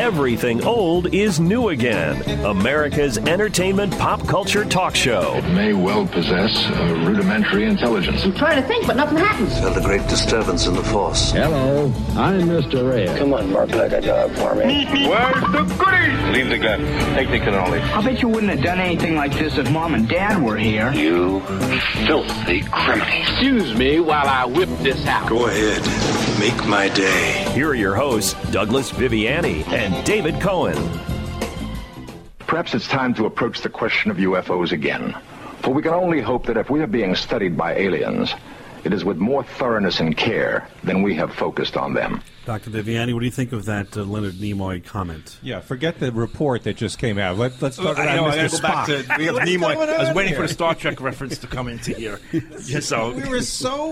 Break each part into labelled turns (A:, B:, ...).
A: Everything Old is New Again, America's entertainment pop culture talk show.
B: It may well possess a rudimentary intelligence.
C: I'm trying to think, but nothing happens.
D: Felt a great disturbance in the force.
E: Hello, I'm Mr. Red.
D: Come on, bark like a dog for me.
B: Where's the goodies?
F: Leave the gun. Take the cannoli.
G: I bet you wouldn't have done anything like this if Mom and Dad were here.
F: You filthy criminal.
E: Excuse me while I whip this out.
D: Go ahead. Make my day.
A: Here are your hosts, Douglas Viviani and David Cohen.
B: Perhaps it's time to approach the question of UFOs again. For we can only hope that if we are being studied by aliens, it is with more thoroughness and care than we have focused on them.
H: Dr. Viviani, what do you think of that Leonard Nimoy comment?
I: Yeah, forget the report that just came out. Let's talk about Mr.
J: Go back
I: Spock.
J: to Nimoy. I was waiting for the Star Trek reference to come into here. So
I: we were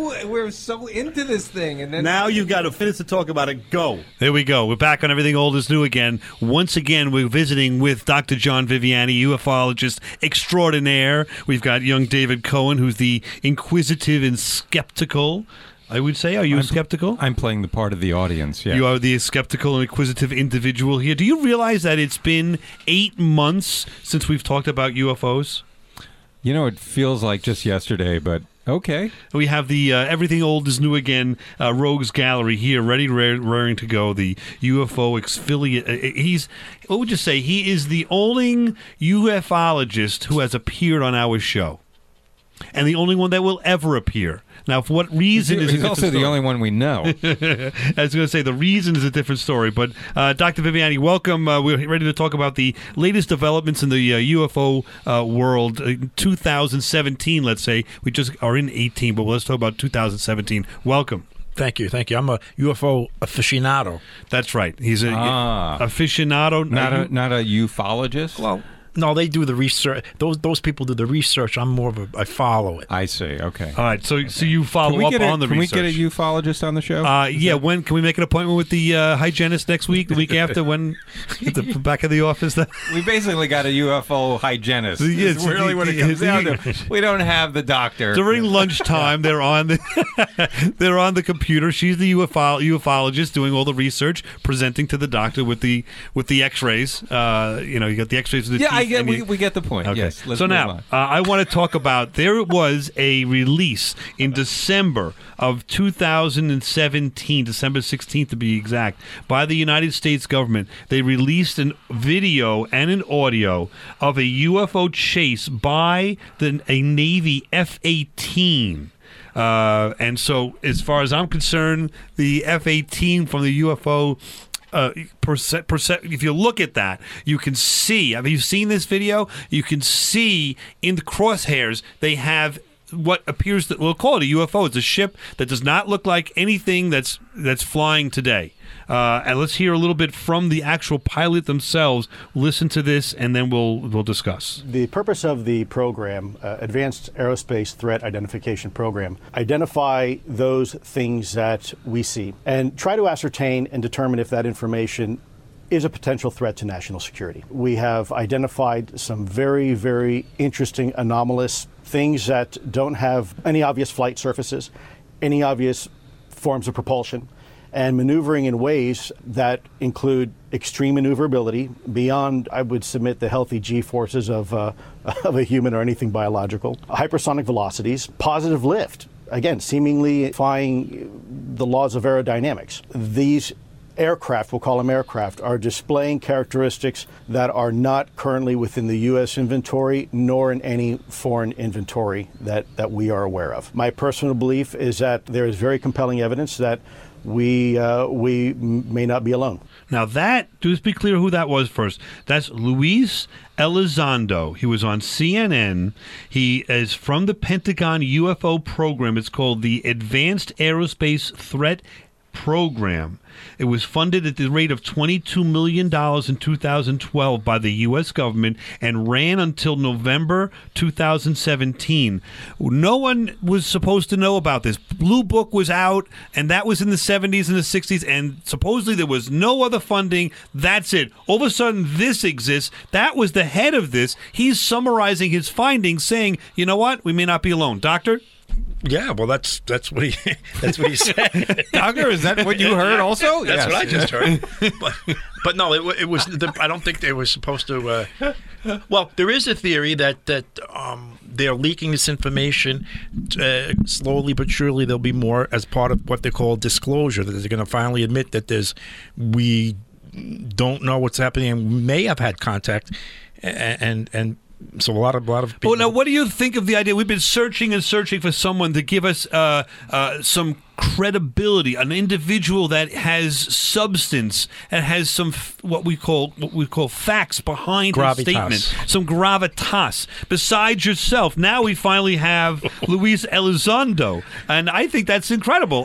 I: so into this thing, and then
H: now you've got a minute to talk about it. Go. There we go. We're back on Everything Old is New again. Once again, we're visiting with Dr. John Viviani, ufologist extraordinaire. We've got young David Cohen, who's the inquisitive and skeptical. I would say, are you skeptical?
I: I'm playing the part of the audience, yeah.
H: You are the skeptical and inquisitive individual here. Do you realize that it's been 8 months since we've talked about UFOs?
I: You know, it feels like just yesterday, but okay.
H: We have the Everything Old is New Again Rogues Gallery here, ready, raring to go. The UFO affiliate. What would you say? He is the only ufologist who has appeared on our show. And the only one that will ever appear. Now, for what reason is
I: he's also the only one we know.
H: I was going to say the reason is a different story. But Dr. Viviani, welcome. We're ready to talk about the latest developments in the UFO world. 2017, let's say. We just are in 18, but let's talk about 2017. Welcome.
J: Thank you. I'm a UFO aficionado.
H: That's right. He's a aficionado.
I: Not a ufologist?
J: Well, no, they do the research. Those people do the research. I'm more of I follow it.
I: I see. Okay.
H: All right. So you follow up on the research.
I: Can we get a ufologist on the show?
H: Yeah. When can we make an appointment with the hygienist next week? The week after? When at the back of the office?
I: We basically got a UFO hygienist.
H: Yes,
I: That's really what it comes down to. We don't have the doctor.
H: During lunchtime, they're on the computer. She's the ufologist doing all the research, presenting to the doctor with the X-rays. You got the X-rays of the teeth.
I: We get the point.
H: Okay.
I: Yes.
H: So now, I want to talk about, there was a release in December of 2017, December 16th to be exact, by the United States government. They released a video and an audio of a UFO chase by a Navy F-18. And so, as far as I'm concerned, the F-18 from the UFO if you look at that, you can see. Have you seen this video? You can see in the crosshairs they have what appears to, we'll call it a UFO. It's a ship that does not look like anything that's flying today. And let's hear a little bit from the actual pilot themselves. Listen to this, and then we'll discuss.
K: The purpose of the program, Advanced Aerospace Threat Identification Program, identify those things that we see and try to ascertain and determine if that information is a potential threat to national security. We have identified some very, very interesting anomalous things that don't have any obvious flight surfaces, any obvious forms of propulsion, and maneuvering in ways that include extreme maneuverability beyond, I would submit, the healthy G-forces of a human or anything biological, hypersonic velocities, positive lift, again, seemingly defying the laws of aerodynamics. These aircraft, we'll call them aircraft, are displaying characteristics that are not currently within the U.S. inventory nor in any foreign inventory that we are aware of. My personal belief is that there is very compelling evidence that we may not be alone.
H: Now that, just be clear who that was first. That's Luis Elizondo. He was on CNN. He is from the Pentagon UFO program. It's called the Advanced Aerospace Threat Program. It was funded at the rate of $22 million in 2012 by the U.S. government and ran until November 2017. No one was supposed to know about this. Blue Book was out, and that was in the 70s and the 60s, and supposedly there was no other funding. That's it. All of a sudden, this exists. That was the head of this. He's summarizing his findings, saying, you know what? We may not be alone. Doctor?
J: Yeah, well, that's what he said.
I: Doctor, is that what you heard also?
J: That's what I just heard. But no, it was. I don't think they were supposed to. Well, there is a theory that they're leaking this information slowly but surely. There'll be more as part of what they call disclosure. That they're going to finally admit that we don't know what's happening and we may have had contact, and so a lot of people.
H: Well, now, what do you think of the idea? We've been searching and searching for someone to give us some credibility, an individual that has substance and has some what we call facts behind his statement, some gravitas. Besides yourself, now we finally have Luis Elizondo, and I think that's incredible.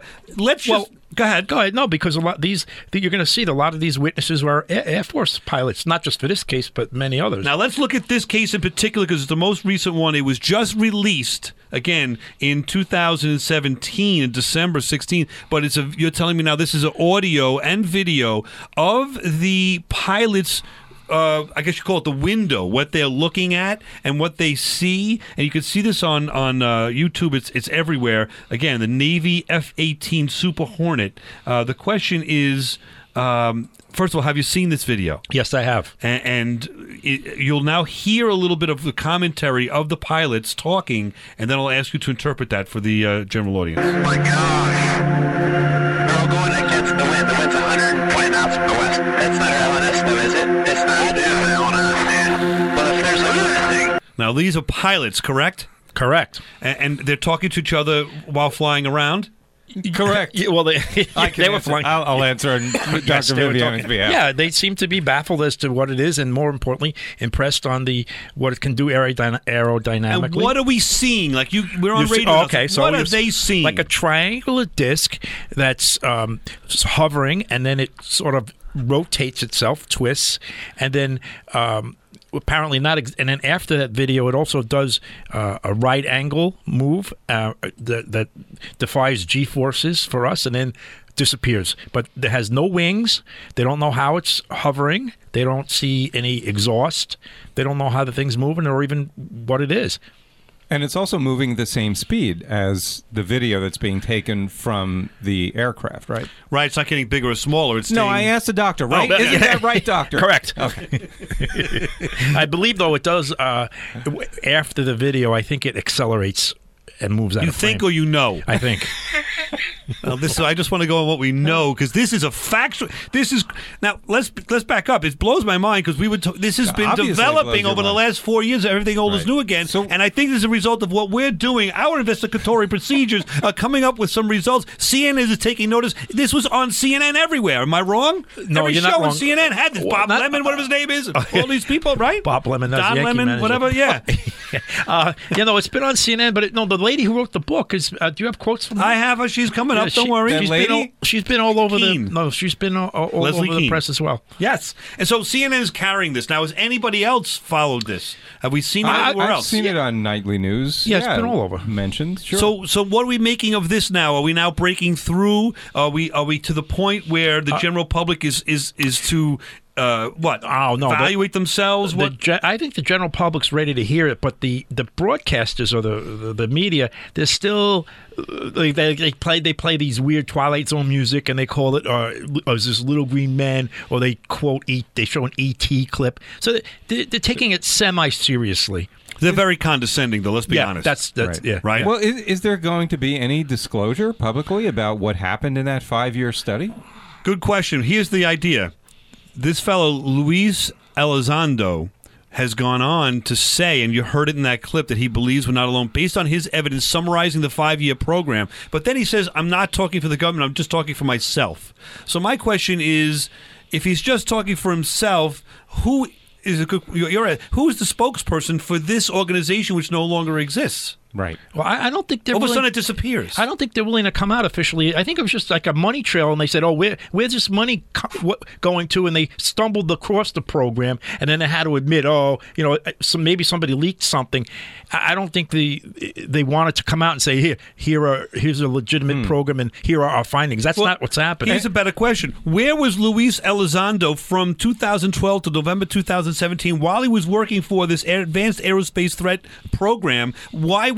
H: Go ahead.
J: No, because a lot you're going to see a lot of these witnesses were Air Force pilots, not just for this case, but many others.
H: Now let's look at this case in particular because it's the most recent one. It was just released again in 2017, in December 16th. But you're telling me now this is an audio and video of the pilots. I guess you call it the window, what they're looking at and what they see. And you can see this on YouTube. It's everywhere. Again, the Navy F-18 Super Hornet. The question is, first of all, have you seen this video?
J: Yes, I have.
H: And you'll now hear a little bit of the commentary of the pilots talking, and then I'll ask you to interpret that for the general audience.
F: Oh my gosh. We're all going against the wind. The wind's 120 knots from the west. That's not LNS, though, is it? It's not. I don't understand. Well, if there's another thing.
H: Now, these are pilots, correct?
J: Correct.
H: And they're talking to each other while flying around?
I: Correct.
J: Well, they were flying.
I: I'll answer on Dr. Viviani's behalf.
J: Yeah, they seem to be baffled as to what it is, and more importantly, impressed on what it can do aerodynamically.
H: And what are we seeing? Like we're on radio.
J: Okay, so
H: what are they seeing?
J: Like a triangular disc that's hovering, and then it sort of rotates itself, twists, and then. Apparently not, and then after that video, it also does a right angle move that defies G-forces for us, and then disappears. But it has no wings. They don't know how it's hovering. They don't see any exhaust. They don't know how the thing's moving or even what it is.
I: And it's also moving the same speed as the video that's being taken from the aircraft, right?
H: Right, it's not getting bigger or smaller. It's
I: no, I asked the doctor, right? Isn't that right, doctor?
J: Correct.
I: Okay.
J: I believe, though, it does, after the video, I think it accelerates and moves out of frame.
H: You think or you know?
J: I think.
H: Well, I just want to go on what we know because this is a factual. This is now. Let's back up. It blows my mind because this has been developing over the last 4 years. Everything old is new again, and I think this is a result of what we're doing. Our investigatory procedures are coming up with some results. CNN is taking notice. This was on CNN everywhere. Am I wrong?
J: No,
H: Every
J: you're
H: show
J: not wrong.
H: on CNN had this. Bob Lemon, whatever his name is, all these people, right?
J: Bob Lemon, that's
H: Don
J: Yankee
H: Lemon,
J: manager.
H: whatever. Yeah.
J: It's been on CNN, but the lady who wrote the book is. Do you have quotes from her?
H: I have her. She's coming up. Don't worry.
J: She's been all over she's been all over the press as well.
H: Yes. And so CNN is carrying this. Now, has anybody else followed this? Have we seen it anywhere else?
I: I've seen it on nightly news.
J: Yeah, it's been all over.
I: Mentioned. Sure.
H: So what are we making of this now? Are we now breaking through? Are we to the point where the general public is to what? Oh no! Evaluate themselves.
J: I think the general public's ready to hear it, but the broadcasters or the media, they're still they play these weird Twilight Zone music, and they call it is this Little Green Man, or they show an E.T. clip. So they're taking it semi-seriously.
H: They're very condescending, though. Let's be honest.
J: That's
I: right.
J: Yeah.
H: Right.
I: Well, is there going to be any disclosure publicly about what happened in that 5-year study?
H: Good question. Here's the idea. This fellow, Luis Elizondo, has gone on to say, and you heard it in that clip, that he believes we're not alone based on his evidence summarizing the 5-year program. But then he says, I'm not talking for the government, I'm just talking for myself. So my question is, if he's just talking for himself, who is the spokesperson for this organization which no longer exists?
I: Right.
J: Well, I don't think they're
H: all of a sudden it disappears.
J: I don't think they're willing to come out officially. I think it was just like a money trail, and they said, "Oh, where's this money going to?" And they stumbled across the program, and then they had to admit, maybe somebody leaked something. I don't think they wanted to come out and say, here's a legitimate program, and here are our findings. That's not what's happening.
H: Here's a better question: where was Luis Elizondo from 2012 to November 2017 while he was working for this Advanced Aerospace Threat Program? Why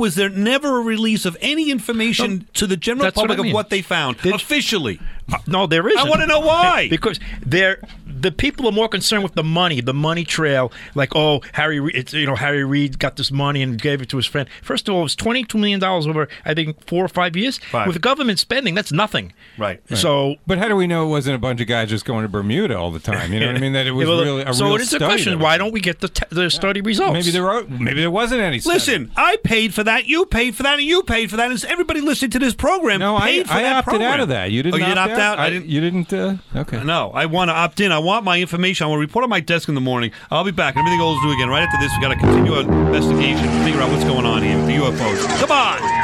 H: was there never a release of any information to the general
J: That's what
H: public
J: I mean.
H: of what they found officially?
J: No, there isn't.
H: I want to know why.
J: Because the people are more concerned with the money trail. Like, Harry Reid got this money and gave it to his friend. First of all, it was $22 million over, I think, 4 or 5 years. With government spending, that's nothing.
H: Right.
J: So,
I: but how do we know it wasn't a bunch of guys just going to Bermuda all the time? You know what I mean? That it was really a
J: so
I: real
J: it is
I: study.
J: a question. Why don't we get the study results?
I: Maybe there wasn't any study.
H: Listen, I paid for that, you paid for that, and you paid for that, and everybody listening to this program paid for
I: I
H: that
I: opted
H: program.
I: out of that. You didn't
H: you opt out? I didn't.
I: You didn't? Okay.
H: No, I want to opt in. I want my information. I want to report on my desk in the morning. I'll be back. Everything goes do again. Right after this, we got to continue our investigation and figure out what's going on here with the UFOs. Come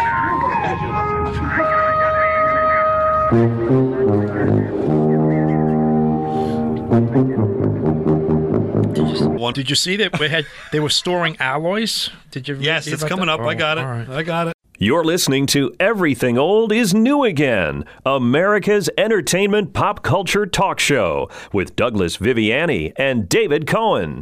J: on. Did you see that they were storing alloys? Did you?
H: Yes, it's coming up. I got it.
J: Right.
H: I got it.
A: You're listening to Everything Old is New Again, America's entertainment pop culture talk show with Douglas Viviani and David Cohen.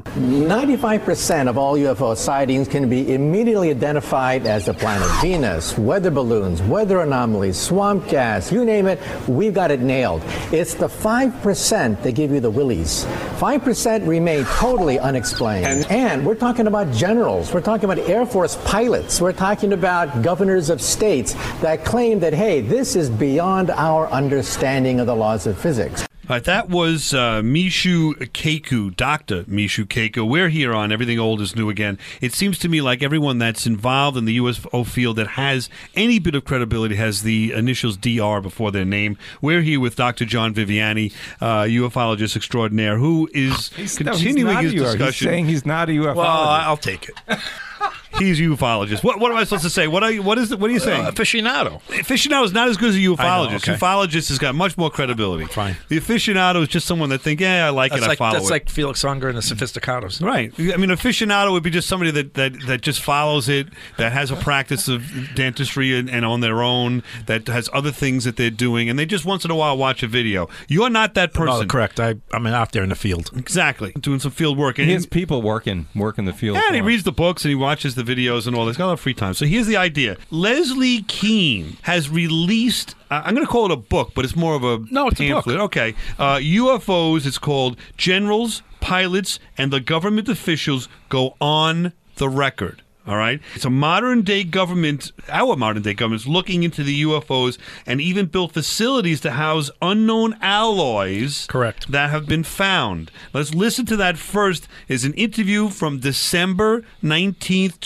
C: 95% of all UFO sightings can be immediately identified as the planet Venus, weather balloons, weather anomalies, swamp gas, you name it, we've got it nailed. It's the 5% that give you the willies. 5% remain totally unexplained. And we're talking about generals, we're talking about Air Force pilots, we're talking about governors of states that claim that, hey, this is beyond our understanding of the laws of physics.
H: All right, that was Mishu Keiku, Dr. Mishu Keiku. We're here on Everything Old is New Again. It seems to me like everyone that's involved in the UFO field that has any bit of credibility has the initials DR before their name. We're here with Dr. John Viviani, ufologist extraordinaire, who is continuing his discussion.
I: He's saying he's not a ufologist.
J: Well, I'll take it.
H: He's a ufologist. What am I supposed to say? What are you saying?
J: Aficionado.
H: Aficionado is not as good as a ufologist.
J: Okay.
H: Ufologist has got much more credibility.
J: Fine.
H: The aficionado is just someone that think, I like it, I follow it.
J: That's like Felix Unger and the Sophisticados.
H: Right. I mean, aficionado would be just somebody that just follows it, that has a practice of dentistry and on their own, that has other things that they're doing, and they just once in a while watch a video. You're not that person.
J: No, correct. I'm out there in the field.
H: Exactly. Doing some field work.
I: He has people working the field.
H: Yeah, and he reads the books and he watches the videos and all this. Got a lot of free time. So here's the idea. Leslie Kean has released, I'm going to call it a book, but it's more of a
J: it's
H: pamphlet.
J: a book.
H: Okay. UFOs, it's called Generals, Pilots, and the Government Officials Go on the Record. All right. It's a modern-day government, our modern-day government is looking into the UFOs and even built facilities to house unknown alloys that have been found. Let's listen to that first. Is an interview from December 19th,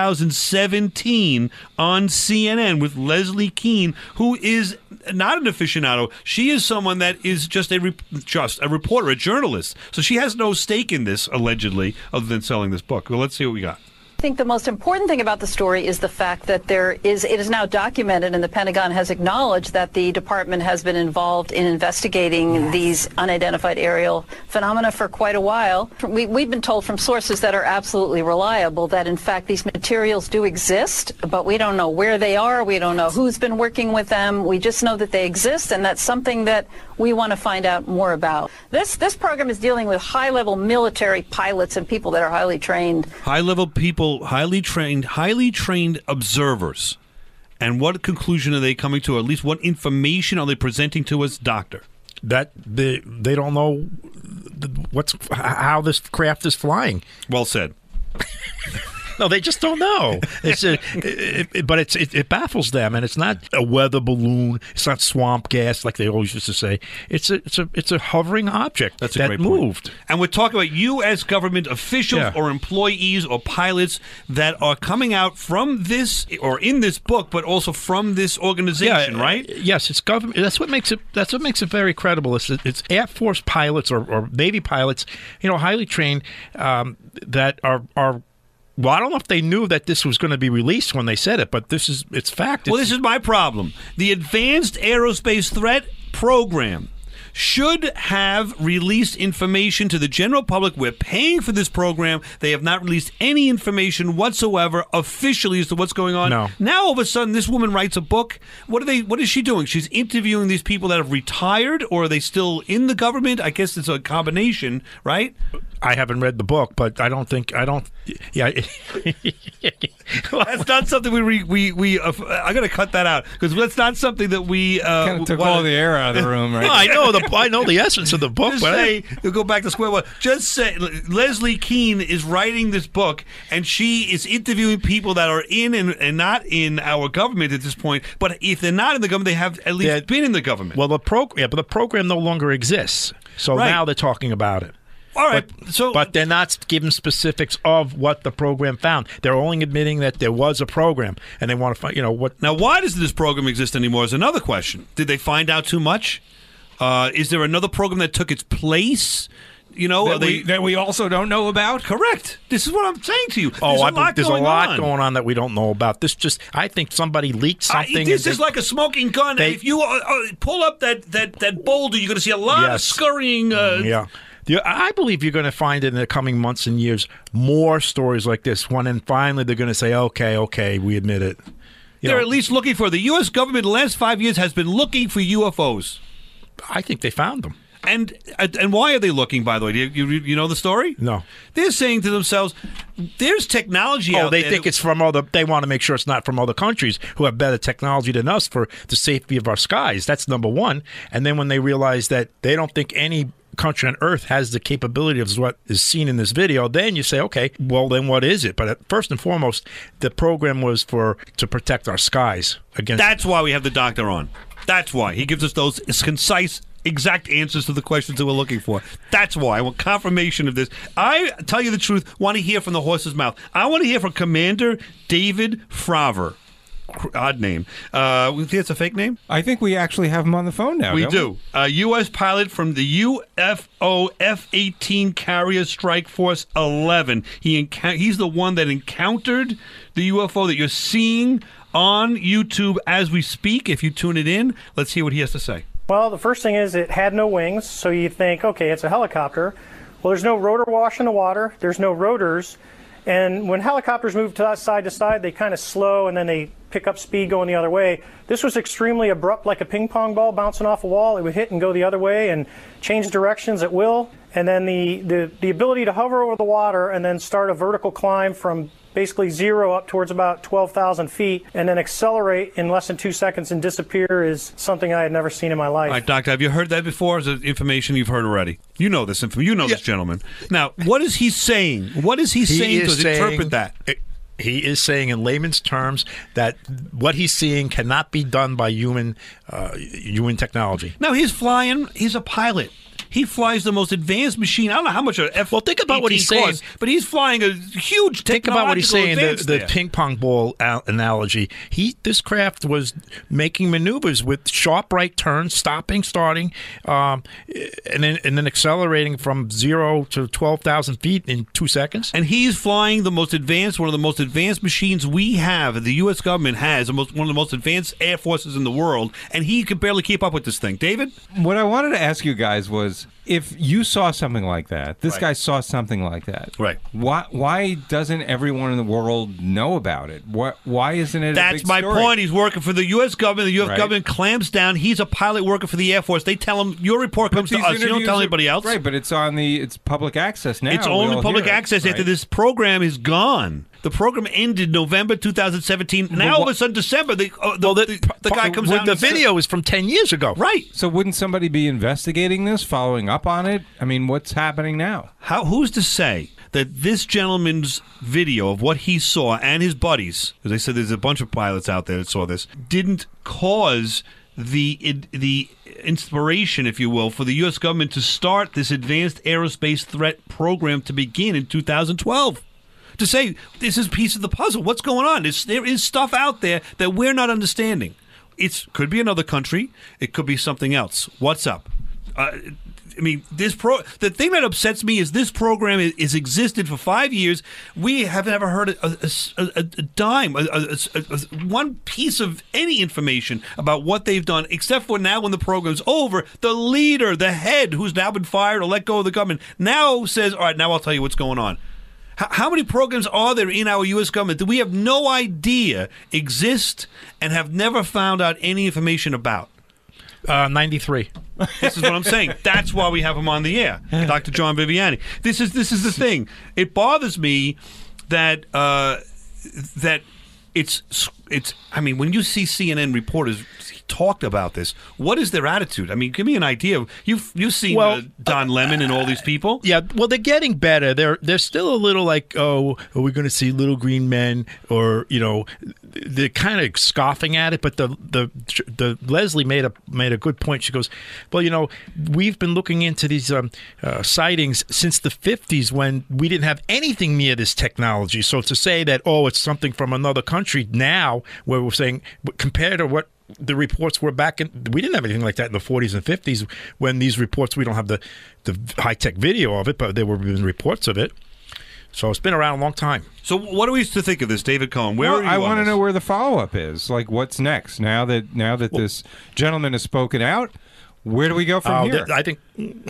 H: 2017 on CNN with Leslie Kean, who is not an aficionado. She is someone that is just a reporter, a journalist. So she has no stake in this, allegedly, other than selling this book. Well, let's see what we got.
L: I think the most important thing about the story is the fact that it is now documented, and the Pentagon has acknowledged that the department has been involved in investigating these unidentified aerial phenomena for quite a while. We've been told from sources that are absolutely reliable that, in fact, these materials do exist, but we don't know where they are. We don't know who's been working with them. We just know that they exist, and that's something that we want to find out more about. This program is dealing with high-level military pilots and people that are highly trained.
H: High-level people, highly trained observers. And what conclusion are they coming to? Or at least what information are they presenting to us, Doctor?
J: That they don't know how this craft is flying.
H: Well said.
J: No, they just don't know. But it baffles them, and it's not a weather balloon. It's not swamp gas like they always used to say. It's a hovering object
H: That's a great
J: moved.
H: Point. And we're talking about U.S. government officials or employees or pilots that are coming out from this or in this book, but also from this organization, right?
J: Yes, it's government. That's what makes it very credible. It's Air Force pilots or Navy pilots, highly trained that are. Well, I don't know if they knew that this was going to be released when they said it, but it's fact.
H: Well, this is my problem. The Advanced Aerospace Threat Program should have released information to the general public. We're paying for this program. They have not released any information whatsoever officially as to what's going on.
J: No.
H: Now, all of a sudden, this woman writes a book. What is she doing? She's interviewing these people that have retired, or are they still in the government? I guess it's a combination, right?
J: I haven't read the book, but I don't Yeah.
H: That's not something we I got to cut that out because that's not something that we
I: kind of took all the air out of the room, right?
J: No, I know the essence of the book.
H: Just
J: but
H: say, we'll go back to square one. Just say Leslie Kean is writing this book, and she is interviewing people that are in and not in our government at this point. But if they're not in the government, they have at least been in the government.
J: Well, but the program no longer exists. So now they're talking about it.
H: All right,
J: but they're not giving specifics of what the program found. They're only admitting that there was a program, and they want to find, what.
H: Now, why doesn't this program exist anymore? Is another question. Did they find out too much? Is there another program that took its place?
I: That we also don't know about.
H: Correct. This is what I'm saying to you.
J: There's a lot going on that we don't know about. I think somebody leaked something.
H: This is like a smoking gun. If you pull up that boulder, you're going to see a lot of scurrying.
J: I believe you're going to find in the coming months and years more stories like this one, and finally they're going to say, okay, we admit it.
H: They're at least looking for it. The U.S. government in the last 5 years has been looking for UFOs.
J: I think they found them.
H: And why are they looking, by the way? Do you know the story?
J: No.
H: They're saying to themselves, there's technology out there.
J: They think it's from they want to make sure it's not from other countries who have better technology than us for the safety of our skies. That's number one. And then when they realize that they don't think any country on Earth has the capability of what is seen in this video, then you say, okay, well, then what is it? But first and foremost, the program was to protect our skies against.
H: That's why we have the doctor on. That's why. He gives us those concise, exact answers to the questions that we're looking for. That's why I want confirmation of this. I tell you the truth, want to hear from the horse's mouth. I want to hear from Commander David Fravor. Odd name. Think it's a fake name?
I: I think we actually have him on the phone now.
H: We do. A U.S. pilot from the UFO F-18 Carrier Strike Force 11. He's the one that encountered the UFO that you're seeing on YouTube as we speak. If you tune it in, let's hear what he has to say.
M: Well, the first thing is it had no wings, so you think, okay, it's a helicopter. Well, there's no rotor wash in the water. There's no rotors. And when helicopters move to side, they kind of slow, and then they pick up speed going the other way. This was extremely abrupt, like a ping pong ball bouncing off a wall. It would hit and go the other way and change directions at will. And then the ability to hover over the water and then start a vertical climb from basically zero up towards about 12,000 feet and then accelerate in less than 2 seconds and disappear is something I had never seen in my life.
H: All right, Doctor, have you heard that before? Is it information you've heard already? You know this information. You know this gentleman. Now, what is he saying? What is he saying to interpret that?
J: He is saying in layman's terms that what he's seeing cannot be done by human technology.
H: Now, he's flying. He's a pilot. He flies the most advanced machine. I don't know how much
J: Well, think about what he's saying.
H: But he's flying a huge technological
J: Think about what he's saying, the
H: there.
J: ping pong ball analogy. This craft was making maneuvers with sharp right turns, stopping, starting, and then accelerating from 0 to 12,000 feet in 2 seconds.
H: And he's flying one of the most advanced machines we have, the U.S. government has, one of the most advanced air forces in the world, and he could barely keep up with this thing. David?
I: What I wanted to ask you guys was, if you saw something like that, this guy saw something like that,
H: right?
I: Why doesn't everyone in the world know about it? Why isn't it?
H: That's
I: a big
H: my
I: story?
H: point. He's working for the U.S. government. The U.S. government clamps down. He's a pilot working for the Air Force. They tell him your report comes to us. You don't tell anybody else,
I: right? But it's it's public access now.
H: It's only public access after this program is gone. The program ended November 2017. Now, all of a sudden, December, the guy comes out.
J: The video is from 10 years ago.
H: Right.
I: So wouldn't somebody be investigating this, following up on it? I mean, what's happening now?
H: Who's to say that this gentleman's video of what he saw and his buddies, as I said, there's a bunch of pilots out there that saw this, didn't cause the inspiration, if you will, for the U.S. government to start this advanced aerospace threat program to begin in 2012? To say, this is a piece of the puzzle. What's going on? There is stuff out there that we're not understanding. It could be another country. It could be something else. What's up? The thing that upsets me is this program is existed for 5 years. We have never heard a dime, one piece of any information about what they've done, except for now when the program's over, the leader, the head, who's now been fired or let go of the government, now says, all right, now I'll tell you what's going on. How many programs are there in our U.S. government that we have no idea exist and have never found out any information about?
J: 93.
H: This is what I'm saying. That's why we have him on the air, Dr. John Viviani. This is the thing. It bothers me that that it's. I mean, when you see CNN reporters talked about this, what is their attitude? I mean, give me an idea. You've seen Don Lemon and all these people.
J: Yeah, well, they're getting better. They're still a little like, oh, are we going to see little green men? Or they're kind of scoffing at it. But the Leslie made a good point. She goes, well, we've been looking into these sightings since the 50s when we didn't have anything near this technology. So to say that it's something from another country now, where we're saying compared to what the reports were back in, we didn't have anything like that in the 40s and 50s when these reports, we don't have the high-tech video of it, but there were reports of it. So it's been around a long time.
H: So what are we to think of this, David Cohen?
I: I want to know where the follow-up is. Like, what's next? Now that this gentleman has spoken out, where do we go from here?
J: I think...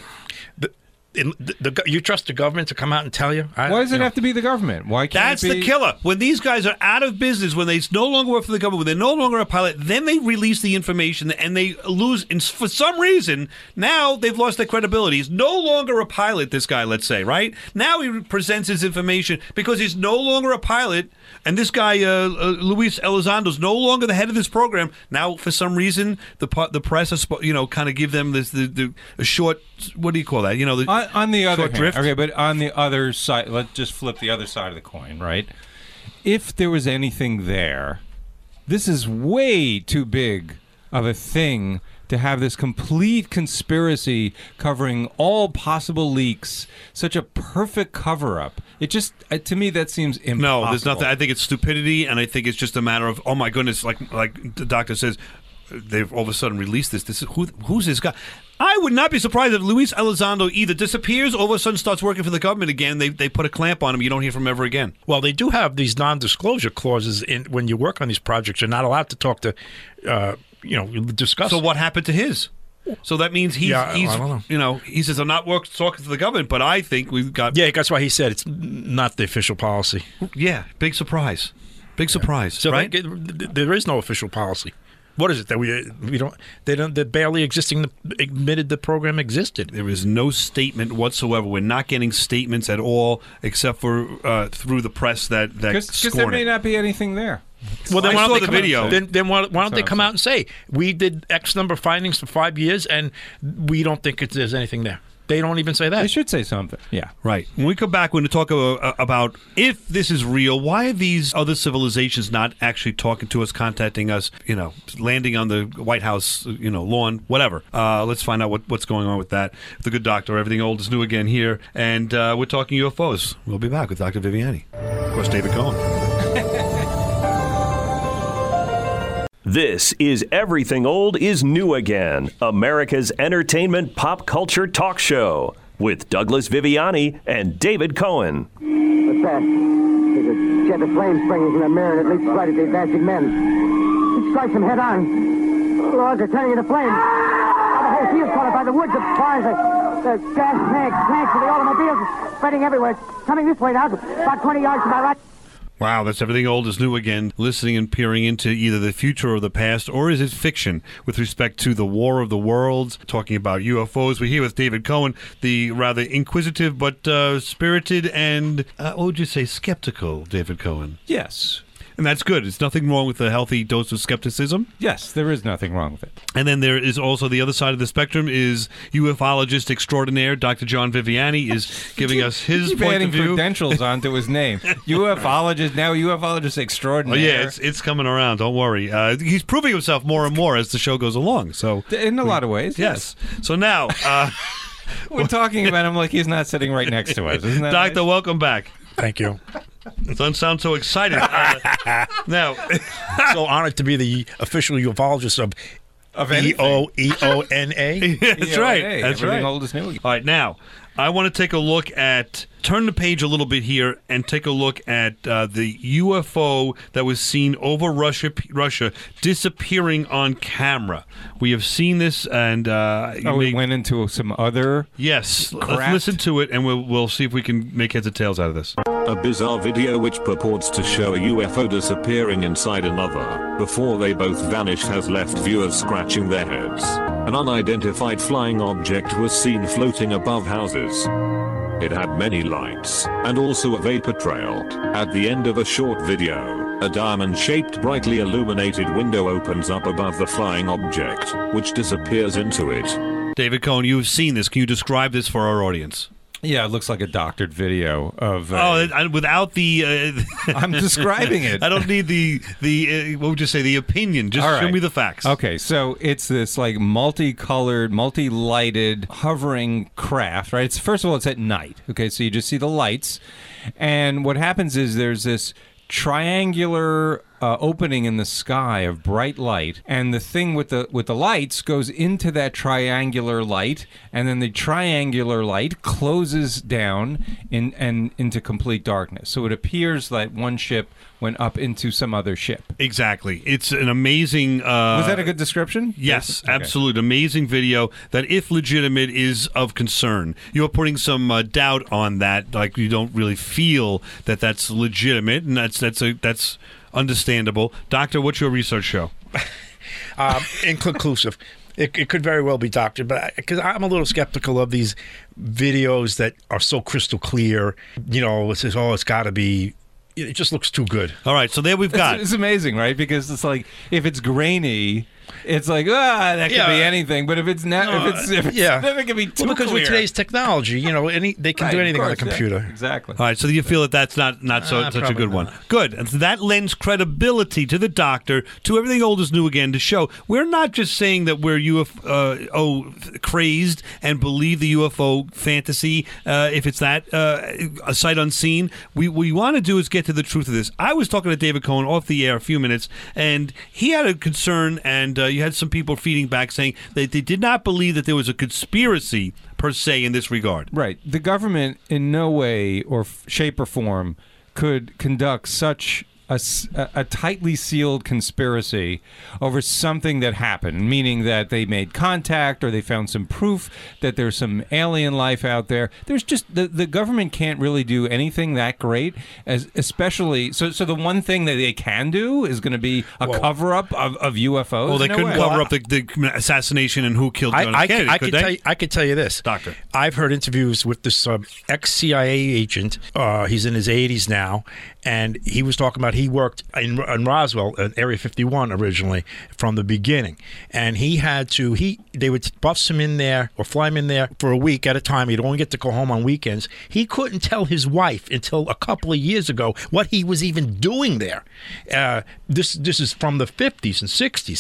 J: you trust the government to come out and tell you?
I: Why does it have to be the government? Why can't
H: That's
I: it be...
H: the killer. When these guys are out of business, when they no longer work for the government, when they're no longer a pilot, then they release the information and they lose. And for some reason, now they've lost their credibility. He's no longer a pilot, this guy, let's say, right? Now he presents his information because he's no longer a pilot. And this guy, Luis Elizondo, is no longer the head of this program. Now, for some reason, the press, kind of give them the short, what do you call that?
I: On the other hand,
H: drift.
I: Okay, but on the other side, let's just flip the other side of the coin, right? If there was anything there, this is way too big of a thing to have this complete conspiracy covering all possible leaks, such a perfect cover-up. It just, to me, that seems impossible.
H: No, there's nothing. I think it's stupidity, and I think it's just a matter of, oh my goodness, like the doctor says, they've all of a sudden released this. This is who's this guy? I would not be surprised if Luis Elizondo either disappears or all of a sudden starts working for the government again. They put a clamp on him. You don't hear from him ever again.
J: Well, they do have these non-disclosure clauses in when you work on these projects. You're not allowed to talk to, discuss.
H: So what happened to his? So that means he's
J: I don't know.
H: He says, I'm not talking to the government, but I think we've got...
J: Yeah, that's why he said it's not the official policy.
H: Yeah, big surprise. Big surprise,
J: so
H: right?
J: There is no official policy. What is it that we don't? They're barely existing. Admitted the program existed.
H: There is no statement whatsoever. We're not getting statements at all, except for through the press that
I: because there may not be anything there.
J: Well, then
H: I saw the video.
J: Then why don't they come out and say we did X number of findings for 5 years and we don't think there's anything there? They don't even say that.
I: They should say something. Yeah.
H: Right. When we come back, we're going to talk about if this is real, why are these other civilizations not actually talking to us, contacting us, landing on the White House, lawn, whatever. Let's find out what's going on with that. The Good Doctor, everything old is new again here. And we're talking UFOs. We'll be back with Dr. Viviani. Of course, David Cohen.
A: This is Everything Old is New Again, America's entertainment pop culture talk show with Douglas Viviani and David Cohen.
N: What's that? There's a jet of flame springing from the mirror and it leaps right at the advancing men. It strikes them head on. Logs are turning into flames. The whole field's caught up by the woods of fires. The gas tanks of the automobiles spreading everywhere. It's coming this way now, about 20 yards to my right.
H: Wow, that's Everything Old is New Again, listening and peering into either the future or the past, or is it fiction with respect to the War of the Worlds, talking about UFOs. We're here with David Cohen, the rather inquisitive but spirited and, what would you say, skeptical David Cohen.
I: Yes.
H: And that's good. There's nothing wrong with a healthy dose of skepticism.
I: Yes, there is nothing wrong with it.
H: And then there is also the other side of the spectrum is ufologist extraordinaire Dr. John Viviani is giving us his point of view.
I: Credentials onto his name. ufologist extraordinaire.
H: Oh, yeah, it's coming around. Don't worry. He's proving himself more and more as the show goes along. So
I: in a lot of ways,
H: yes. So now
I: we're talking about him like he's not sitting right next to us. Isn't that
H: Doctor,
I: nice?
H: Welcome back.
J: Thank you.
H: Don't sound so excited. Now,
J: so honored to be the official ufologist of EONA.
H: That's right. That's
I: Everything
H: right.
I: Old is New Again.
H: All right, now I want to take a look at. Turn the page a little bit here and take a look at the UFO that was seen over Russia disappearing on camera. We have seen this, and
I: we went into some other.
H: Yes,
I: craft.
H: Let's listen to it, and we'll see if we can make heads or tails out of this.
O: A bizarre video which purports to show a UFO disappearing inside another before they both vanished has left viewers scratching their heads. An unidentified flying object was seen floating above houses. It had many lights, and also a vapor trail. At the end of a short video, a diamond-shaped brightly illuminated window opens up above the flying object, which disappears into it.
H: David Cohn, you've seen this. Can you describe this for our audience?
I: Yeah, it looks like a doctored video of.
H: Without the.
I: I'm describing it.
H: I don't need the what would you say, the opinion. Just show me the facts.
I: Okay, so it's this like multicolored, multi-lighted hovering craft, right? First of all, it's at night. Okay, so you just see the lights, and what happens is there's this triangular opening in the sky of bright light, and the thing with the lights goes into that triangular light, and then the triangular light closes down and into complete darkness. So it appears that one ship went up into some other ship.
H: Exactly. It's an amazing...
I: was that a good description?
H: Yes,
I: okay.
H: Absolute. Amazing video that, if legitimate, is of concern. You're putting some doubt on that, like you don't really feel that that's legitimate, and that's understandable. Doctor, what's your research show?
J: Inconclusive. It could very well be, Doctor, but because I'm a little skeptical of these videos that are so crystal clear. You know, it says, it's got to be. It just looks too good.
H: All right, so there we've got.
I: It's amazing, right? Because it's like, if it's grainy, it's like, that could be anything. But if it's not, if it's then it can be too
J: because
I: clear.
J: with today's technology, they can do anything on a computer.
I: Yeah, exactly.
H: All right, so you feel that that's not such a good one. Good. And so that lends credibility to the doctor, to Everything Old is New Again, to show we're not just saying that we're UFO crazed and believe the UFO fantasy, if it's that a sight unseen. What we want to do is get to the truth of this. I was talking to David Cohn off the air a few minutes, and he had a concern, and you had some people feeding back saying that they did not believe that there was a conspiracy per se in this regard.
I: Right. The government in no way or shape or form could conduct such a tightly sealed conspiracy over something that happened, meaning that they made contact or they found some proof that there's some alien life out there. There's just the government can't really do anything that great, especially so the one thing that they can do is going to be a cover-up of UFOs.
H: Well, they couldn't cover up the assassination and who killed John F. Kennedy,
J: I could tell you this,
H: Doctor.
J: I've heard interviews with this ex-CIA agent. He's in his 80s now, and he was talking about he worked in Roswell at Area 51 originally from the beginning, and he had to they would bus him in there or fly him in there for a week at a time. He'd only get to go home on weekends. He couldn't tell his wife until a couple of years ago what he was even doing there. This is from the 50s and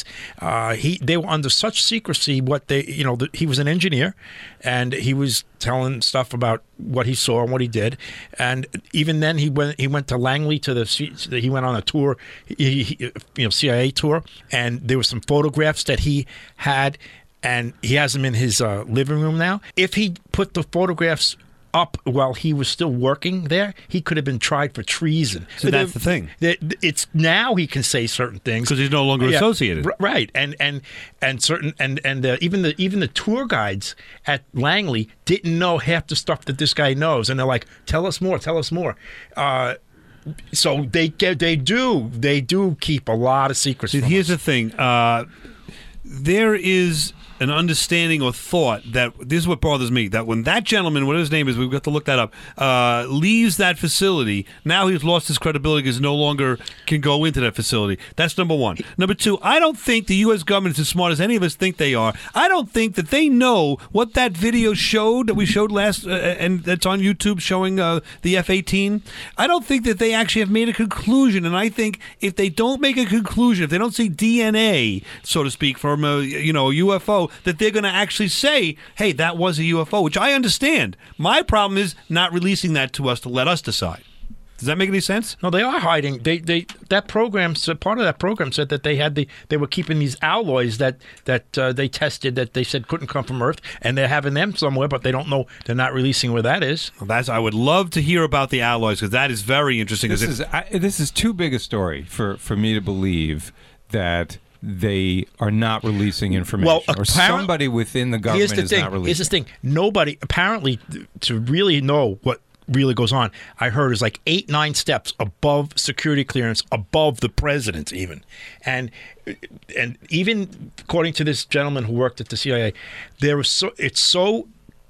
J: 60s. They were under such secrecy. He was an engineer, and he was telling stuff about what he saw and what he did. And even then, he went to Langley he went on a tour, CIA tour, and there were some photographs that he had, and he has them in his living room now. If he put the photographs up while he was still working there, he could have been tried for treason.
H: So that's the thing.
J: It's now he can say certain things
H: because he's no longer associated,
J: right? And certain even the tour guides at Langley didn't know half the stuff that this guy knows, and they're like, "Tell us more, tell us more." So they do keep a lot of secrets.
H: Here's the thing: there is an understanding or thought that this is what bothers me, that when that gentleman, whatever his name is, we've got to look that up, leaves that facility, now he's lost his credibility because no longer can go into that facility. That's number one. Number two, I don't think the U.S. government is as smart as any of us think they are. I don't think that they know what that video showed that we showed last, and that's on YouTube showing the F-18. I don't think that they actually have made a conclusion, and I think if they don't make a conclusion, if they don't see DNA, so to speak, from a UFO, that they're going to actually say, hey, that was a UFO, which I understand. My problem is not releasing that to us to let us decide. Does that make any sense?
J: No, they are hiding. That program, so part of that program said that they were keeping these alloys that they tested that they said couldn't come from Earth, and they're having them somewhere, but they don't know. They're not releasing where that is.
H: Well, I would love to hear about the alloys because that is very interesting.
I: This is too big a story for me to believe that they are not releasing information, or somebody within the government is not releasing.
J: Here's the thing. Nobody, apparently, to really know what really goes on, I heard is like 8-9 steps above security clearance, above the president even. And even according to this gentleman who worked at the CIA, it's so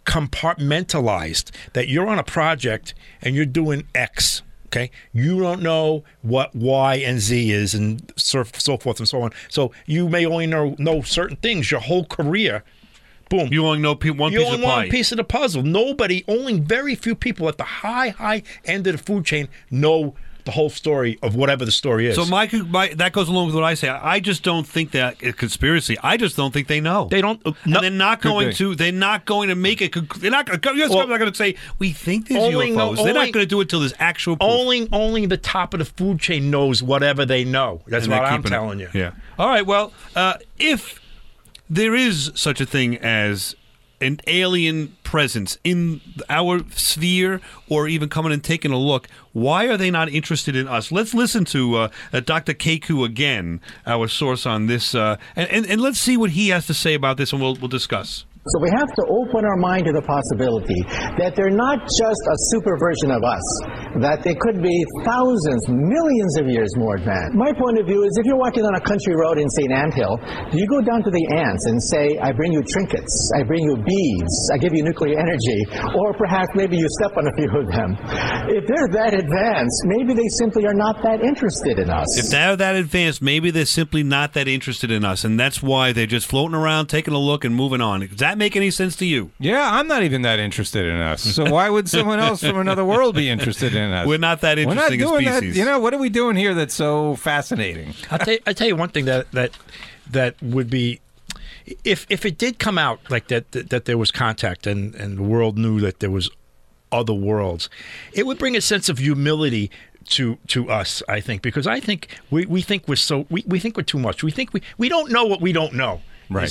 J: compartmentalized, that you're on a project and you're doing X. Okay, you don't know what Y and Z is, and so forth and so on. So you may only know certain things your whole career. Boom.
H: You only know one piece of
J: You only
H: pie.
J: one piece of the puzzle. Only very few people at the high end of the food chain know the whole story of whatever the story is.
H: So that goes along with what I say. I just don't think that a conspiracy. I just don't think they know.
J: They don't.
H: And they're not going to. They're not going to make it. They're not. U.S. government's not going to say we think there's UFOs. They're not going to do it till there's actual proof.
J: Only the top of the food chain knows whatever they know. That's what I'm telling you.
H: Yeah. All right. Well, if there is such a thing as an alien presence in our sphere, or even coming and taking a look, why are they not interested in us? Let's listen to Dr. Keku again, our source on this, and let's see what he has to say about this, and we'll discuss.
C: So we have to open our mind to the possibility that they're not just a super version of us, that they could be thousands, millions of years more advanced. My point of view is if you're walking on a country road in St. Anthill, do you go down to the ants and say, I bring you trinkets, I bring you beads, I give you nuclear energy, or perhaps maybe you step on a few of them. If they're that advanced, maybe they simply are not that interested in us.
H: If they're that advanced, maybe they're simply not that interested in us, and that's why they're just floating around, taking a look, and moving on. Does that make any sense to you?
I: Yeah, I'm not even that interested in us. So why would someone else from another world be interested in us?
H: We're not that interesting
I: a
H: species.
I: That, you know, what are we doing here that's so fascinating?
J: I'll tell you one thing that would be, if it did come out like that there was contact and the world knew that there was other worlds, it would bring a sense of humility to us, I think, because I think we think we're too much. We think we don't know what we don't know.
I: Right.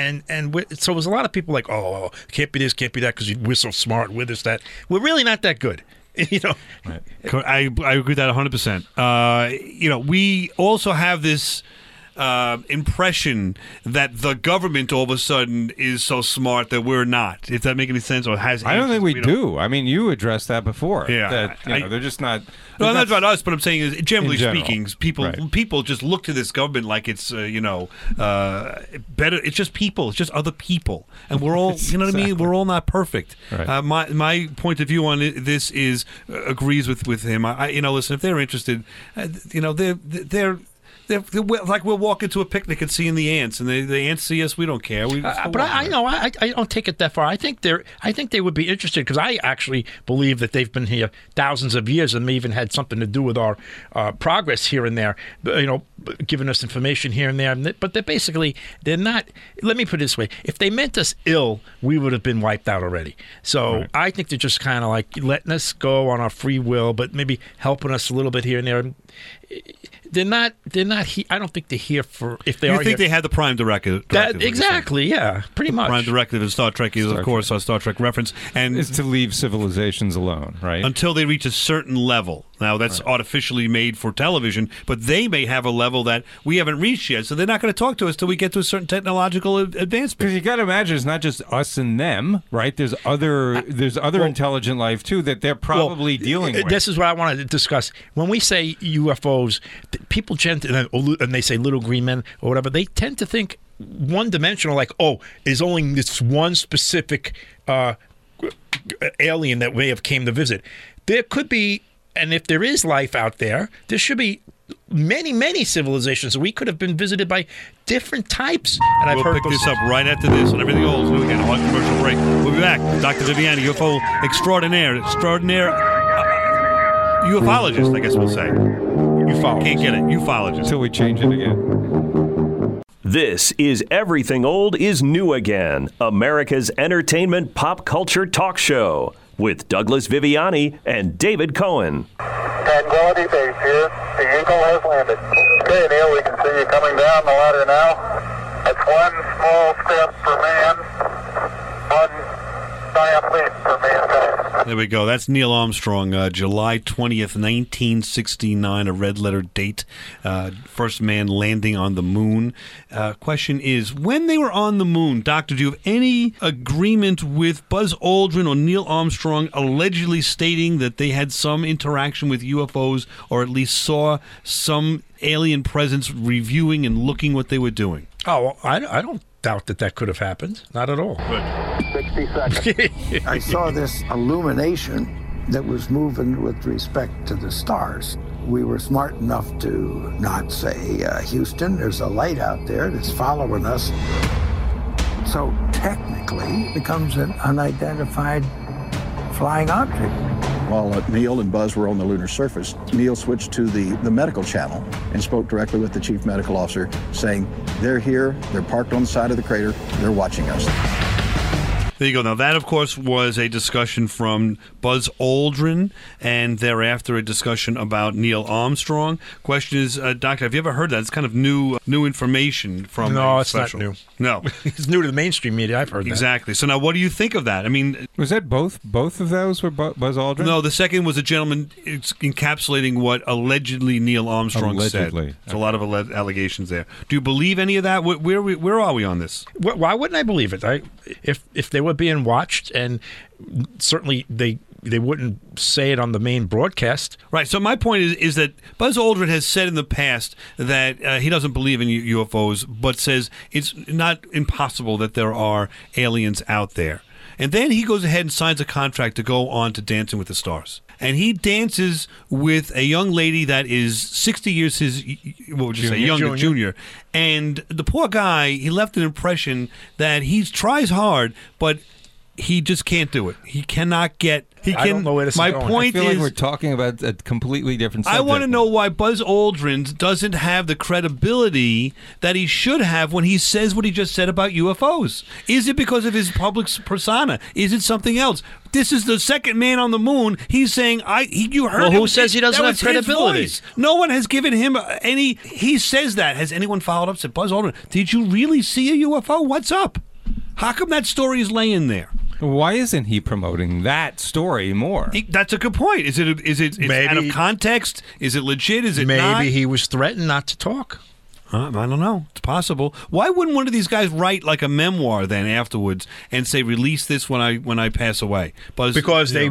J: So there's a lot of people like, oh, can't be this, can't be that, because we're so smart, we're this, that. We're really not that good. You know,
H: right. I agree with that 100%. We also have this impression that the government all of a sudden is so smart that we're not. If that makes any sense, or has?
I: I don't think we do. I mean, you addressed that before.
H: Yeah,
I: that, they're just not.
H: No, that's about us. But I'm saying is, generally
I: general,
H: speaking, people just look to this government like it's better. It's just people. It's just other people, and we're all you know what I mean. We're all not perfect.
I: Right.
H: My point of view on this is agrees with him. Listen, if they're interested, they're like we'll walk into a picnic and seeing the ants, and the ants see us. We don't care.
J: But I don't take it that far. I think they would be interested, because I actually believe that they've been here thousands of years and may even had something to do with our progress here and there. Giving us information here and there. But they're not. Let me put it this way: if they meant us ill, we would have been wiped out already. So right. I think they're just kind of like letting us go on our free will, but maybe helping us a little bit here and there. They're not. I don't think they're here for. If they
H: you
J: are,
H: think
J: here,
H: they had the Prime Directive?
J: Exactly. Yeah. Pretty much.
H: Prime Directive in Star Trek is, of course, our Star Trek reference, and
I: is to leave civilizations alone, right?
H: Until they reach a certain level. Now that's artificially made for television, but they may have a level that we haven't reached yet, so they're not going to talk to us till we get to a certain technological advancement.
I: Because you got to imagine, it's not just us and them, right? There's other intelligent life too that they're probably dealing with.
J: This is what I wanted to discuss. When we say UFOs, people tend to, and they say little green men or whatever, they tend to think one-dimensional, like, is only this one specific alien that may have came to visit. There could be, and if there is life out there, there should be many, many civilizations. We could have been visited by different types. And
H: we'll pick this up right after this on Everything Old is New Again. On commercial break. We'll be back. Dr. Viviani, UFO extraordinaire, ufologist, I guess we'll say.
J: Ufologist.
H: Can't get it. Ufologist.
I: Until we change it again.
A: This is Everything Old is New Again, America's entertainment pop culture talk show with Douglas Viviani and David Cohen.
F: Tranquility Base here. The Eagle has landed. Okay, Neil, we can see you coming down the ladder now. That's one small step for man, one giant leap for mankind.
H: There we go. That's Neil Armstrong, July 20th, 1969, a red letter date. First man landing on the moon. Question is, when they were on the moon, Doctor, do you have any agreement with Buzz Aldrin or Neil Armstrong allegedly stating that they had some interaction with UFOs, or at least saw some alien presence reviewing and looking what they were doing?
J: Oh, I don't doubt that could have happened. Not at all.
F: 60 seconds.
P: I saw this illumination that was moving with respect to the stars. We were smart enough to not say, Houston, there's a light out there that's following us. So technically, it becomes an unidentified flying object.
Q: While Neil and Buzz were on the lunar surface, Neil switched to the medical channel and spoke directly with the chief medical officer, saying, they're here, they're parked on the side of the crater, they're watching us.
H: There you go. Now, that, of course, was a discussion from Buzz Aldrin, and thereafter a discussion about Neil Armstrong. Question is, Doctor, have you ever heard that? It's kind of new information from
J: No, it's
H: special.
J: not new.
H: No.
J: It's new to the mainstream media. I've heard that.
H: Exactly. So now what do you think of that? I mean...
I: Was that both of those were Buzz Aldrin?
H: No, the second was a gentleman encapsulating what allegedly Neil Armstrong said. There's a lot of allegations there. Do you believe any of that? Where are we on this?
J: Why wouldn't I believe it? If they were being watched, and certainly they wouldn't say it on the main broadcast.
H: Right. So my point is that Buzz Aldrin has said in the past that he doesn't believe in UFOs, but says it's not impossible that there are aliens out there. And then he goes ahead and signs a contract to go on to Dancing with the Stars. And he dances with a young lady that is 60 years his, what would you say, younger, junior. And the poor guy, he left an impression that he tries hard, but he just can't do it. He cannot get...
J: I don't know where this is
H: my
J: going.
H: point
I: I feel
H: is,
I: like we're talking about a completely different subject.
H: I want to know why Buzz Aldrin doesn't have the credibility that he should have when he says what he just said about UFOs. Is it because of his public persona? Is it something else? This is the second man on the moon. He's saying, you heard
J: Well,
H: him.
J: who says he doesn't have credibility?
H: His voice. No one has given him any... He says that. Has anyone followed up and said, Buzz Aldrin, did you really see a UFO? What's up? How come that story is laying there?
I: Why isn't he promoting that story more?
H: That's a good point. Is it out of context? Is it legit? Is it not?
J: Maybe he was threatened not to talk.
H: I don't know. It's possible. Why wouldn't one of these guys write like a memoir then afterwards and say, "Release this when I pass away"?
J: Because they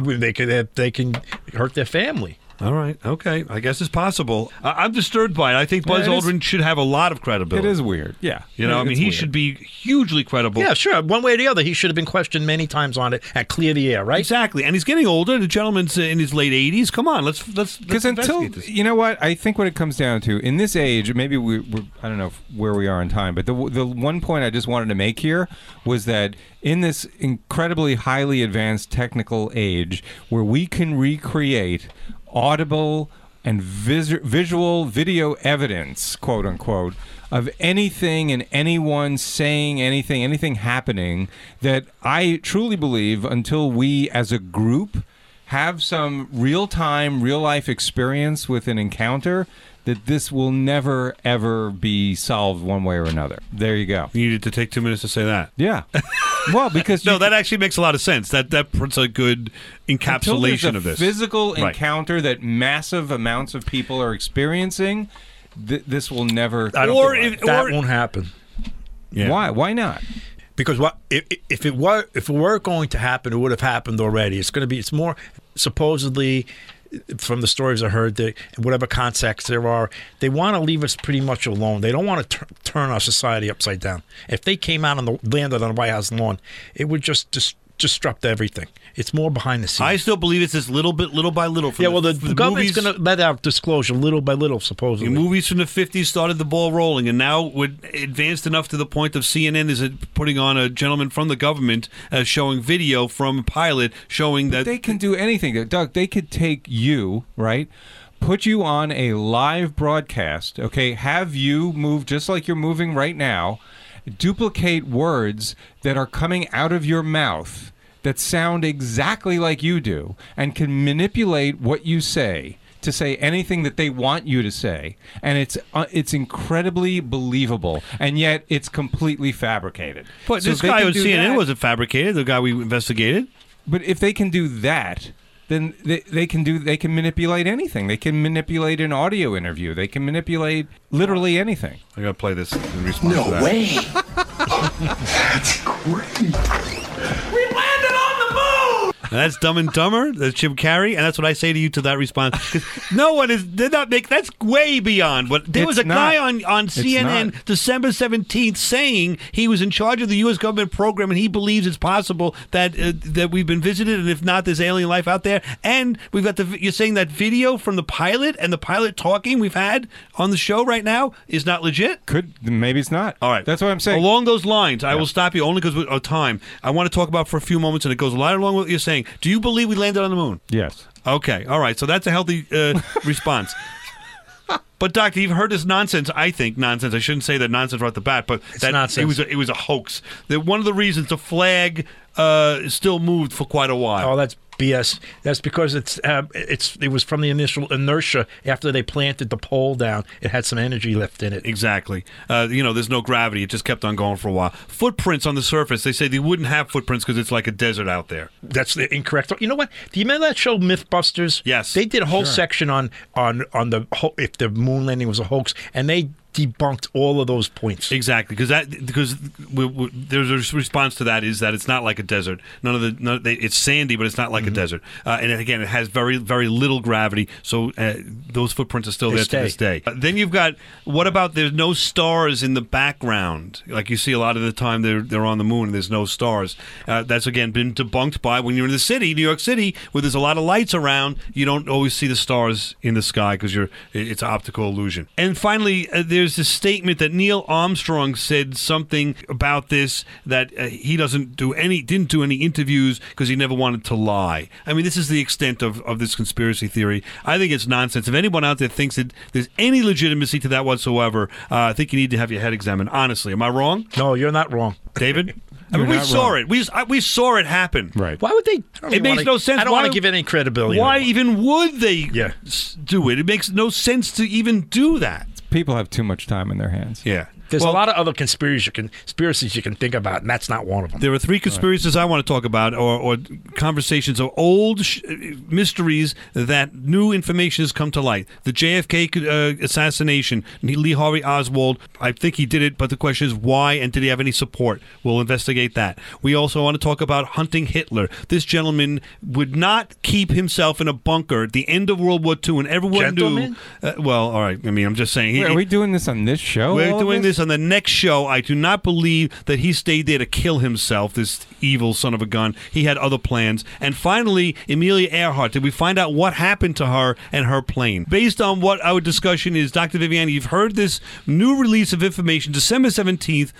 J: can hurt their family.
H: All right. Okay. I guess it's possible. I'm disturbed by it. I think Buzz Aldrin should have a lot of credibility.
I: It is weird. Yeah.
H: I mean, he should be hugely credible.
J: Yeah, sure. One way or the other, he should have been questioned many times on it and clear the air, right?
H: Exactly. And he's getting older. The gentleman's in his late 80s. Come on, let's
I: because until
H: this.
I: You know what I think what it comes down to in this age, maybe we're I don't know where we are in time, but the one point I just wanted to make here was that in this incredibly highly advanced technical age where we can recreate audible and visual video evidence, quote unquote, of anything and anyone saying anything happening, that I truly believe until we as a group have some real-time, real-life experience with an encounter, that this will never, ever be solved one way or another. There you go.
H: You needed to take 2 minutes to say that.
I: Yeah. Well, because...
H: No, that actually makes a lot of sense. That puts a good encapsulation of this.
I: Physical encounter that massive amounts of people are experiencing, this will never...
J: That won't happen.
H: Yeah.
I: Why? Why not?
J: Because if it were going to happen, it would have happened already. It's more supposedly, from the stories I heard, that whatever contacts there are, they want to leave us pretty much alone. They don't want to turn our society upside down. If they came out and landed on the White House lawn, it would just disrupt everything. It's more behind the scenes.
H: I still believe it's this little by little.
J: The government's going to let out disclosure little by little, supposedly.
H: The movies from the 50s started the ball rolling, and now we're advanced enough to the point of CNN is putting on a gentleman from the government showing video from a pilot showing that...
I: They can do anything. Doug, they could take you, right, put you on a live broadcast, okay, have you move just like you're moving right now, duplicate words that are coming out of your mouth that sound exactly like you do and can manipulate what you say to say anything that they want you to say, and it's incredibly believable, and yet it's completely fabricated.
H: But this guy on CNN wasn't fabricated, the guy we investigated.
I: But if they can do that, then they can manipulate anything. They can manipulate an audio interview. They can manipulate literally anything.
H: I gotta play this in response to that.
P: No way. That's great.
E: We landed on the moon!
H: That's Dumb and Dumber. That's Jim Carrey, and that's what I say to you to that response. 'Cause no one is did not make. That's way beyond. But there was a guy on CNN December 17th saying he was in charge of the U.S. government program, and he believes it's possible that that we've been visited, and if not, there's alien life out there. And we've got you're saying that video from the pilot and the pilot talking we've had on the show right now is not legit.
I: Maybe it's not.
H: All right,
I: that's what I'm saying.
H: Along those lines, I will stop you only because of time. I want to talk about for a few moments, and it goes right along with what you're saying. Do you believe we landed on the moon?
I: Yes.
H: Okay. All right. So that's a healthy response. But, Doctor, you've heard this nonsense. I think nonsense. I shouldn't say that nonsense right off the bat, but
J: It's nonsense.
H: It was a hoax. That one of the reasons the flag still moved for quite a while.
J: Oh, that's BS. That's because it was from the initial inertia after they planted the pole down. It had some energy left in it.
H: Exactly. There's no gravity. It just kept on going for a while. Footprints on the surface. They say they wouldn't have footprints because it's like a desert out there.
J: That's incorrect. You know what? Do you remember that show Mythbusters?
H: Yes.
J: They did a whole section on the if the moon landing was a hoax, and they debunked all of those points.
H: Exactly, because there's a response to that is that it's not like a desert. It's sandy, but it's not like a desert. And again, it has very, very little gravity, so those footprints are still there to this day. Then you've got, what about there's no stars in the background? Like you see a lot of the time they're on the moon and there's no stars. That's, again, been debunked by when you're in the city, New York City, where there's a lot of lights around, you don't always see the stars in the sky because it's optical illusion. And finally, there's this statement that Neil Armstrong said something about this, that he didn't do any interviews because he never wanted to lie. I mean, this is the extent of this conspiracy theory. I think it's nonsense. If anyone out there thinks that there's any legitimacy to that whatsoever, I think you need to have your head examined. Honestly, am I wrong?
J: No, you're not wrong,
H: David. I mean, we saw it. We saw it happen.
I: Right.
J: Why would they?
H: It makes no sense.
J: I don't want to give any credibility.
H: Why even would they do it? It makes no sense to even do that.
I: People have too much time in their hands.
H: Yeah.
J: There's a lot of other conspiracies you can think about, and that's not one of them.
H: There are three conspiracies I want to talk about, or conversations of old mysteries that new information has come to light. The JFK assassination, Lee Harvey Oswald, I think he did it, but the question is why, and did he have any support? We'll investigate that. We also want to talk about hunting Hitler. This gentleman would not keep himself in a bunker at the end of World War II, and everyone knew... well, all right, I mean, I'm just saying...
I: Are we doing this on this show?
H: We're doing this on the next show. I do not believe that he stayed there to kill himself, this evil son of a gun. He had other plans. And finally, Amelia Earhart. Did we find out what happened to her and her plane? Based on what our discussion is, Dr. Viviani, you've heard this new release of information, December 17th,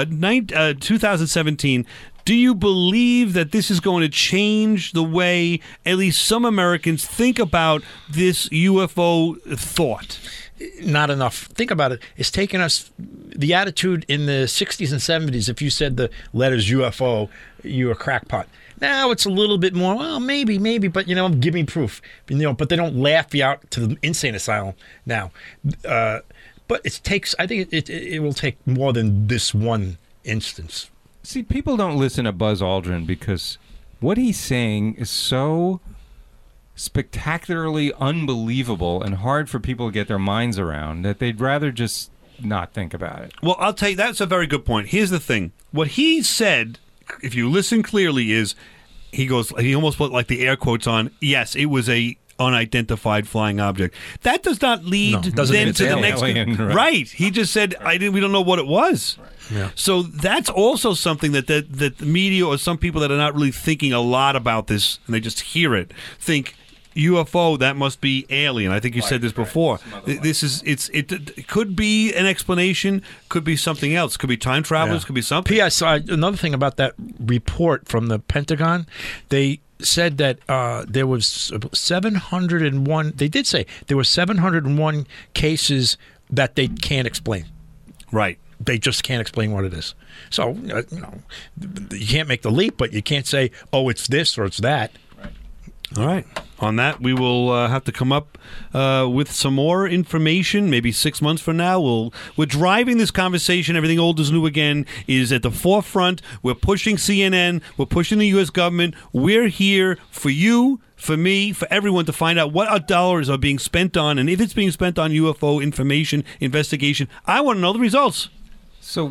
H: 2017. Do you believe that this is going to change the way at least some Americans think about this UFO thought?
J: Not enough. Think about it. It's taken us the attitude in the 60s and 70s. If you said the letters UFO, you're a crackpot. Now it's a little bit more, well, maybe, but, give me proof. But they don't laugh you out to the insane asylum now. But I think it will take more than this one instance.
I: See, people don't listen to Buzz Aldrin because what he's saying is so spectacularly unbelievable and hard for people to get their minds around that they'd rather just not think about it.
H: Well, I'll tell you, that's a very good point. Here's the thing. What he said, if you listen clearly, is he almost put like the air quotes on, yes, it was a unidentified flying object. That does not lead then to the next
I: alien,
H: right. He just said we don't know what it was.
J: Right. Yeah.
H: So that's also something that the media or some people that are not really thinking a lot about this and they just hear it think UFO, that must be alien. I think you said this before. It could be an explanation, could be something else, could be time travelers, could be something.
J: P.S. Another thing about that report from the Pentagon, they said that there was 701. They did say there were 701 cases that they can't explain.
H: Right.
J: They just can't explain what it is. So you can't make the leap, but you can't say, oh, it's this or it's that.
H: All right. On that, we will have to come up with some more information, maybe 6 months from now. We're driving this conversation. Everything old is new again is at the forefront. We're pushing CNN. We're pushing the U.S. government. We're here for you, for me, for everyone to find out what our dollars are being spent on, and if it's being spent on UFO information, investigation. I want to know the results.
I: So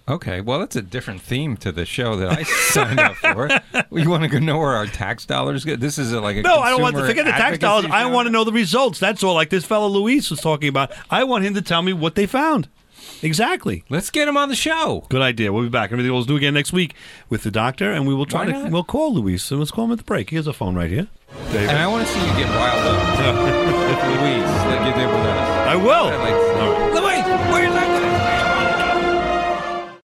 I: Okay, well, that's a different theme to the show that I signed up for. You want to know where our tax dollars go? This is like a
H: no, I don't want to forget the tax dollars.
I: show?
H: I want to know the results. That's all. Like this fellow Luis was talking about. I want him to tell me what they found. Exactly.
I: Let's get him on the show.
H: Good idea. We'll be back. Everything we'll do again next week with the doctor, and we will try to. We'll call Luis, and let's call him at the break. He has a phone right here. David.
I: And I want to see you get riled up, Luis, like you did with us.
H: I will.